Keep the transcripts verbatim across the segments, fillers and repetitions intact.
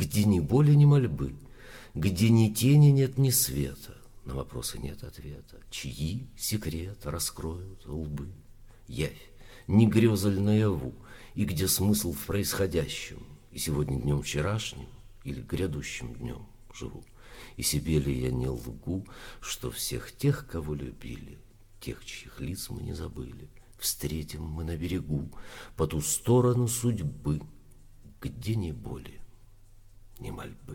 где ни боли, ни мольбы, где ни тени нет, ни света, на вопросы нет ответа. Чьи секрет раскроют лбы? Явь, не греза ль наяву, и где смысл в происходящем? И сегодня днем вчерашним или грядущим днем живу? И себе ли я не лгу, что всех тех, кого любили, тех, чьих лиц мы не забыли, встретим мы на берегу по ту сторону судьбы, где ни боли, ни мольбы.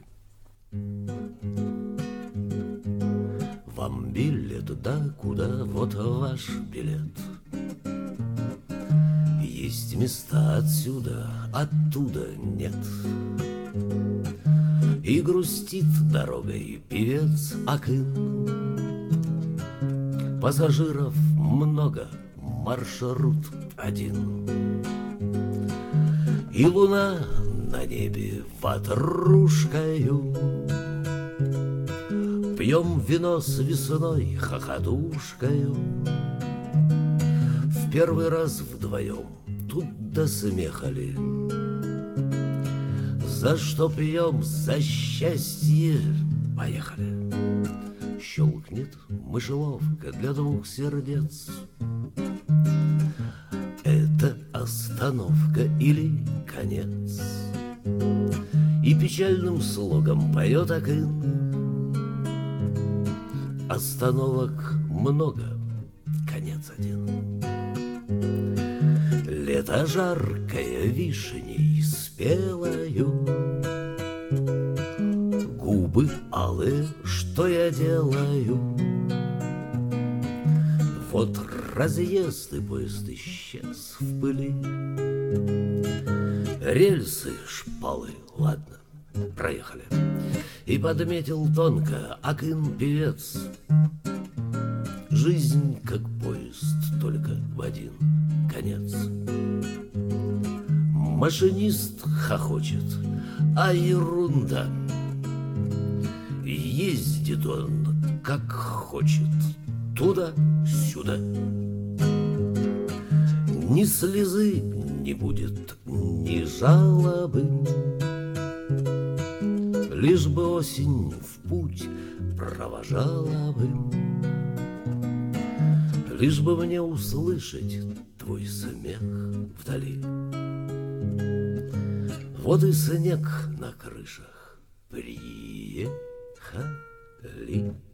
Вам билет, да, куда, вот ваш билет. Есть места отсюда, оттуда нет. И грустит дорогой певец Акын. Пассажиров много, маршрут один. И луна на небе ватрушкою. Пьем вино с весной хохотушкою. В первый раз вдвоем тут до смеха ли. За что пьем? За счастье. Поехали. Щелкнет мышеловка для двух сердец. Это остановка или конец? И печальным слогом поет Акын. Остановок много, конец один. Лето жаркое вишней спелою. Губы алые, что я делаю? Вот разъезд и поезд исчез в пыли. Рельсы, шпалы, ладно, проехали. И подметил тонко Акын певец. Жизнь как поезд, только в один конец. Машинист хохочет, а ерунда. Ездит он как хочет, туда-сюда. Ни слезы не будет, ни жалобы. Лишь бы осень в путь провожала бы. Лишь бы мне услышать твой смех вдали. Вот и снег на крышах приехали.